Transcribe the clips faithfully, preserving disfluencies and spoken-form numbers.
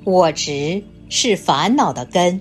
我执是烦恼的根。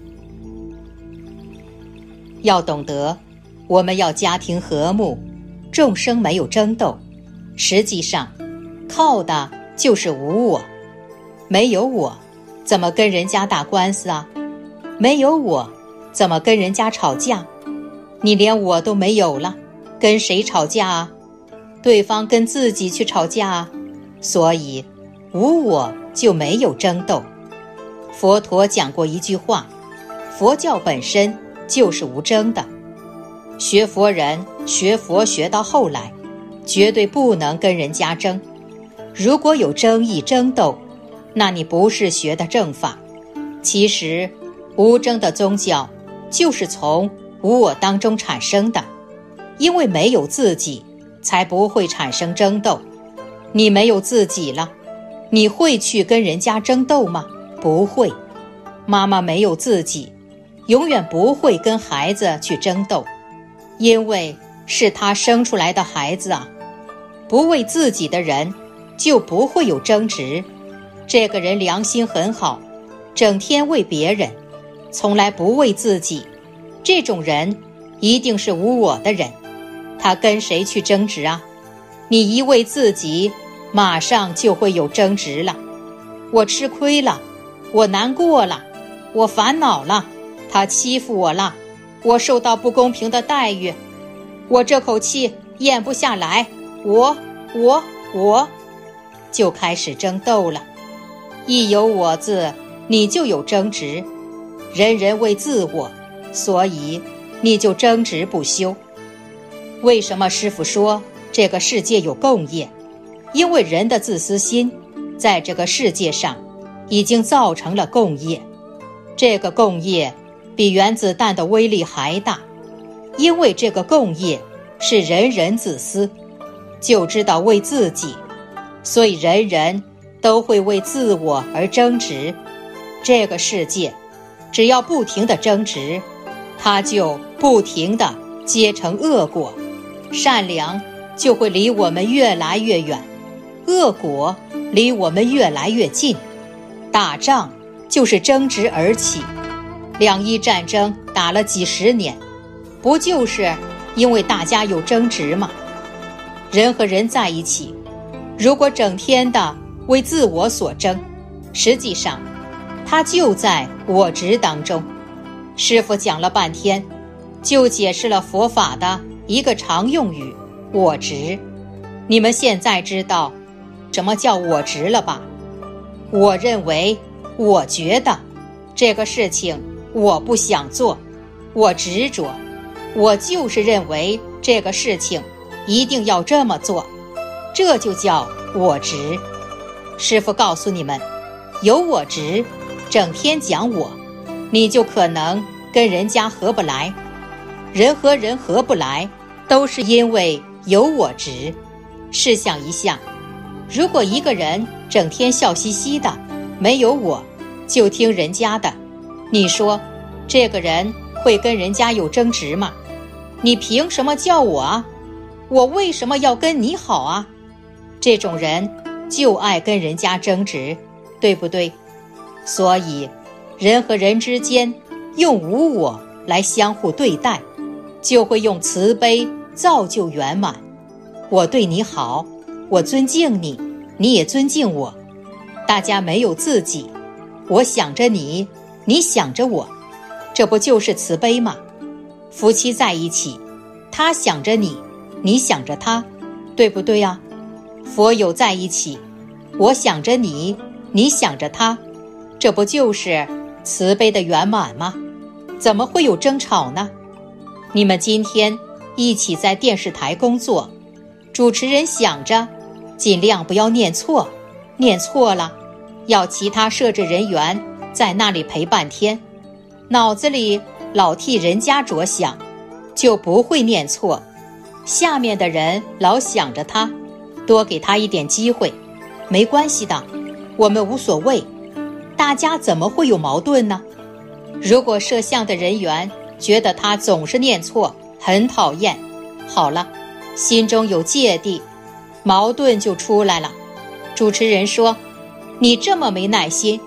要懂得，我们要家庭和睦，众生没有争斗，实际上靠的就是无我。没有我，怎么跟人家打官司啊？没有我，怎么跟人家吵架？你连我都没有了，跟谁吵架啊？对方跟自己去吵架啊？所以无我就没有争斗。佛陀讲过一句话，佛教本身就是无争的。学佛人学佛学到后来，绝对不能跟人家争。如果有争议争斗，那你不是学的正法。其实无争的宗教就是从无我当中产生的，因为没有自己，才不会产生争斗。你没有自己了，你会去跟人家争斗吗？不会。妈妈没有自己，永远不会跟孩子去争斗，因为是他生出来的孩子啊。不为自己的人，就不会有争执。这个人良心很好，整天为别人，从来不为自己，这种人一定是无我的人。他跟谁去争执啊？你一为自己，马上就会有争执了。我吃亏了，我难过了，我烦恼了，他欺负我了，我受到不公平的待遇，我这口气咽不下来，我我我就开始争斗了。一有我字，你就有争执。人人为自我，所以你就争执不休。为什么师父说这个世界有共业？因为人的自私心在这个世界上已经造成了共业。这个共业比原子弹的威力还大，因为这个共业是人人自私，就知道为自己，所以人人都会为自我而争执。这个世界只要不停地争执，它就不停地结成恶果，善良就会离我们越来越远，恶果离我们越来越近。打仗就是争执而起，两伊战争打了几十年，不就是因为大家有争执吗？人和人在一起，如果整天的为自我所争，实际上他就在我执当中。师父讲了半天，就解释了佛法的一个常用语，我执。你们现在知道什么叫我执了吧？我认为，我觉得这个事情我不想做，我执着，我就是认为这个事情一定要这么做，这就叫我执。师父告诉你们，有我执，整天讲我，你就可能跟人家合不来。人和人合不来，都是因为有我执。试想一下，如果一个人整天笑嘻嘻的，没有我，就听人家的，你说这个人会跟人家有争执吗？你凭什么叫我啊？我为什么要跟你好啊？这种人就爱跟人家争执，对不对？所以人和人之间用无我来相互对待，就会用慈悲造就圆满。我对你好，我尊敬你，你也尊敬我，大家没有自己，我想着你，你想着我，这不就是慈悲吗？夫妻在一起，他想着你，你想着他，对不对啊？佛友在一起，我想着你，你想着他，这不就是慈悲的圆满吗？怎么会有争吵呢？你们今天一起在电视台工作，主持人想着尽量不要念错，念错了要其他摄制人员在那里陪半天，脑子里老替人家着想，就不会念错。下面的人老想着他，多给他一点机会，没关系的，我们无所谓，大家怎么会有矛盾呢？如果摄像的人员觉得他总是念错，很讨厌，好了，心中有芥蒂，矛盾就出来了。主持人说，你这么没耐心，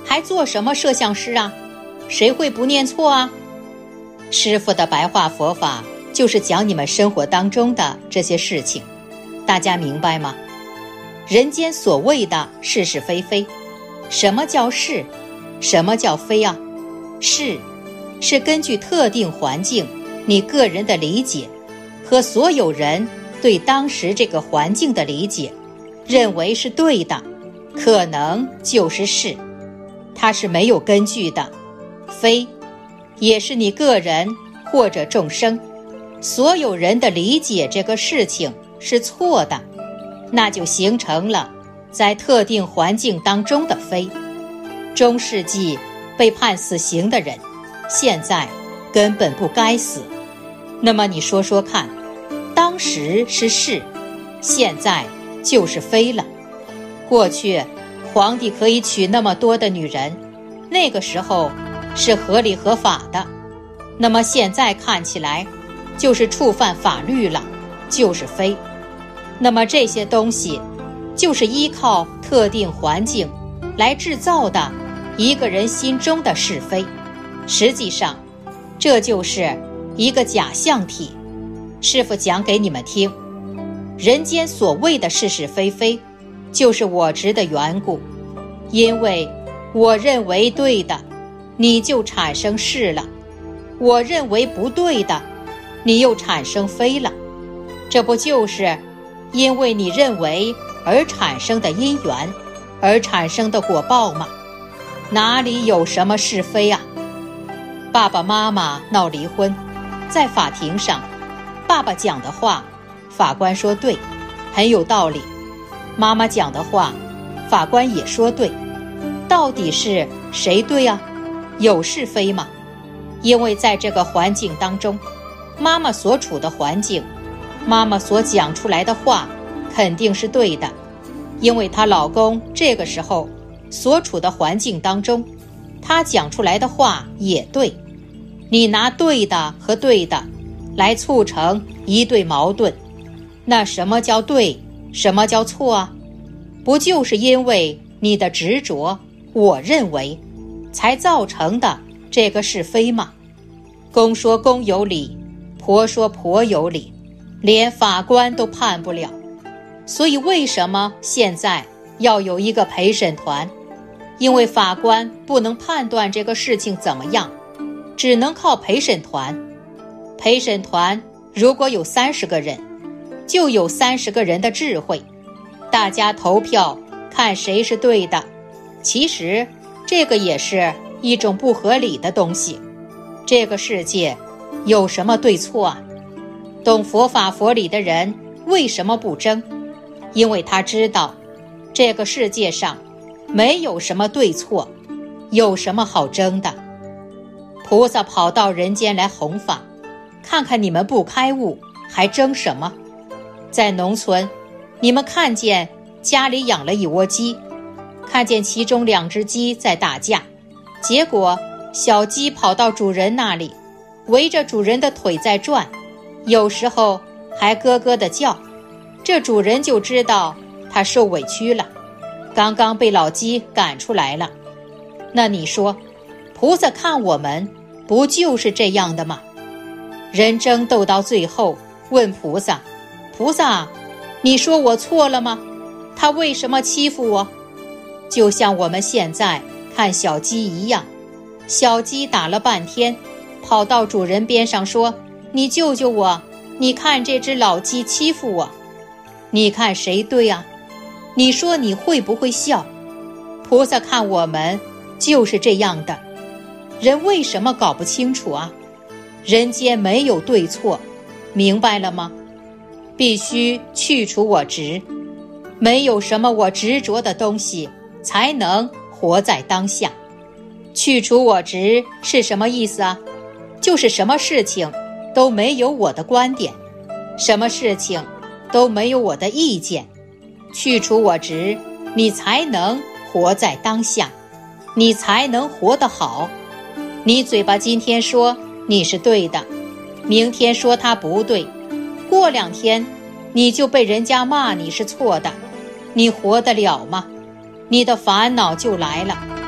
还做什么摄像师啊？谁会不念错啊？师父的白话佛法就是讲你们生活当中的这些事情，大家明白吗？人间所谓的是是非非，什么叫是？什么叫非啊？是，是根据特定环境，你个人的理解和所有人对当时这个环境的理解，认为是对的，可能就是是，它是没有根据的。非，也是你个人或者众生，所有人的理解这个事情是错的，那就形成了在特定环境当中的非。中世纪被判死刑的人，现在根本不该死。那么你说说看，当时是是，现在就是非了。过去皇帝可以娶那么多的女人，那个时候是合理合法的，那么现在看起来就是触犯法律了，就是非。那么这些东西就是依靠特定环境来制造的一个人心中的是非，实际上这就是一个假象体。师父讲给你们听，人间所谓的是是非非，就是我执的缘故。因为我认为对的，你就产生是了；我认为不对的，你又产生非了。这不就是因为你认为而产生的因缘，而产生的果报吗？哪里有什么是非啊？爸爸妈妈闹离婚，在法庭上，爸爸讲的话，法官说对，很有道理；妈妈讲的话，法官也说对。到底是谁对啊？有是非吗？因为在这个环境当中，妈妈所处的环境，妈妈所讲出来的话肯定是对的，因为她老公这个时候所处的环境当中，他讲出来的话也对。你拿对的和对的来促成一对矛盾，那什么叫对，什么叫错啊？不就是因为你的执着，我认为，才造成的这个是非吗？公说公有理，婆说婆有理，连法官都判不了。所以为什么现在要有一个陪审团？因为法官不能判断这个事情怎么样，只能靠陪审团。陪审团如果有三十个人，就有三十个人的智慧，大家投票看谁是对的。其实这个也是一种不合理的东西。这个世界有什么对错啊？懂佛法佛理的人为什么不争？因为他知道这个世界上没有什么对错，有什么好争的？菩萨跑到人间来弘法，看看你们不开悟，还争什么？在农村，你们看见家里养了一窝鸡，看见其中两只鸡在打架，结果小鸡跑到主人那里，围着主人的腿在转，有时候还咯咯地叫，这主人就知道他受委屈了，刚刚被老鸡赶出来了。那你说，菩萨看我们不就是这样的吗？人争斗到最后，问菩萨，菩萨，你说我错了吗？他为什么欺负我？就像我们现在看小鸡一样，小鸡打了半天，跑到主人边上说，你救救我，你看这只老鸡欺负我。你看谁对啊？你说你会不会笑？菩萨看我们就是这样的。人为什么搞不清楚啊？人间没有对错，明白了吗？必须去除我执，没有什么我执着的东西，才能活在当下。去除我执是什么意思啊？就是什么事情都没有我的观点，什么事情都没有我的意见。去除我执，你才能活在当下，你才能活得好。你嘴巴今天说你是对的，明天说他不对，过两天你就被人家骂你是错的，你活得了吗？你的烦恼就来了。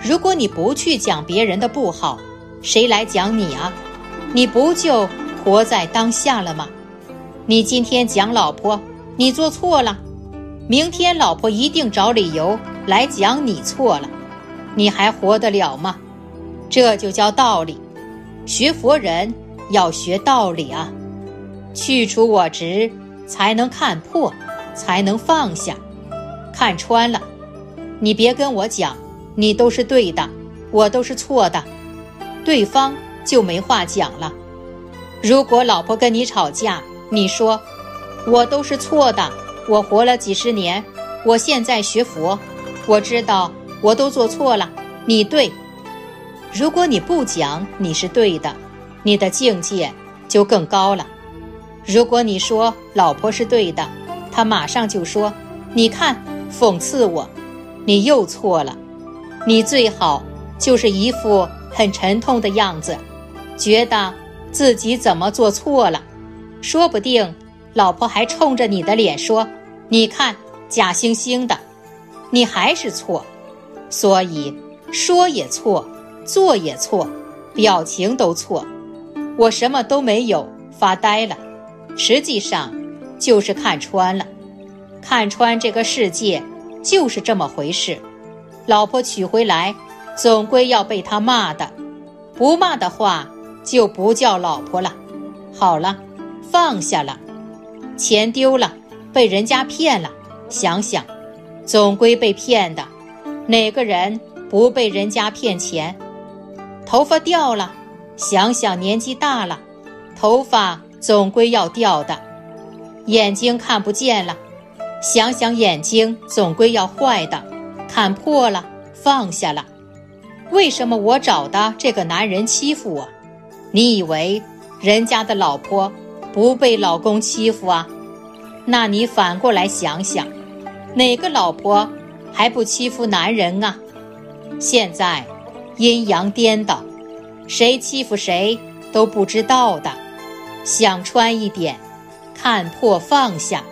如果你不去讲别人的不好，谁来讲你啊？你不就活在当下了吗？你今天讲老婆，你做错了，明天老婆一定找理由来讲你错了，你还活得了吗？这就叫道理。学佛人要学道理啊，去除我执，才能看破，才能放下。看穿了，你别跟我讲你都是对的，我都是错的，对方就没话讲了。如果老婆跟你吵架，你说我都是错的，我活了几十年，我现在学佛，我知道我都做错了，你对。如果你不讲你是对的，你的境界就更高了。如果你说老婆是对的，她马上就说你看，讽刺我，你又错了。你最好就是一副很沉痛的样子，觉得自己怎么做错了，说不定老婆还冲着你的脸说，你看，假惺惺的，你还是错。所以说也错，做也错，表情都错，我什么都没有，发呆了。实际上就是看穿了，看穿这个世界就是这么回事。老婆娶回来总归要被他骂的，不骂的话就不叫老婆了。好了，放下了。钱丢了，被人家骗了，想想总归被骗的，哪个人不被人家骗钱？头发掉了，想想年纪大了，头发总归要掉的。眼睛看不见了，想想眼睛总归要坏的，看破了，放下了。为什么我找的这个男人欺负我？你以为人家的老婆不被老公欺负啊？那你反过来想想，哪个老婆还不欺负男人啊？现在阴阳颠倒，谁欺负谁都不知道的。想穿一点，看破放下，